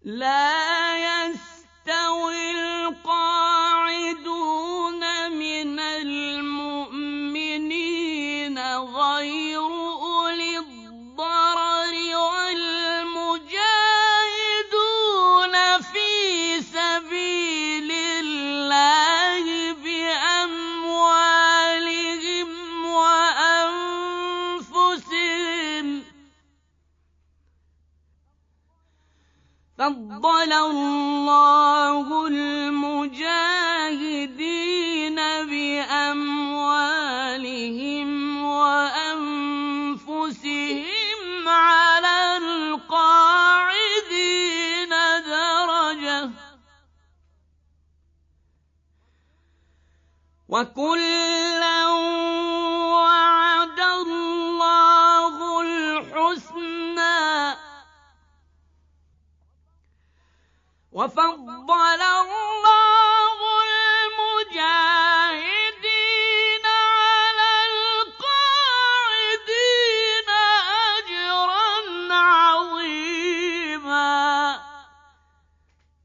لا يستوي القاعدون من المؤمنين غير أولي الضرر والمجاهدون في سبيل الله بأموالهم وأنفسهم. فضل الله المجاهدين بأموالهم وأنفسهم على القاعدين درجة، وكلا وعد الله الحسنى، وفضل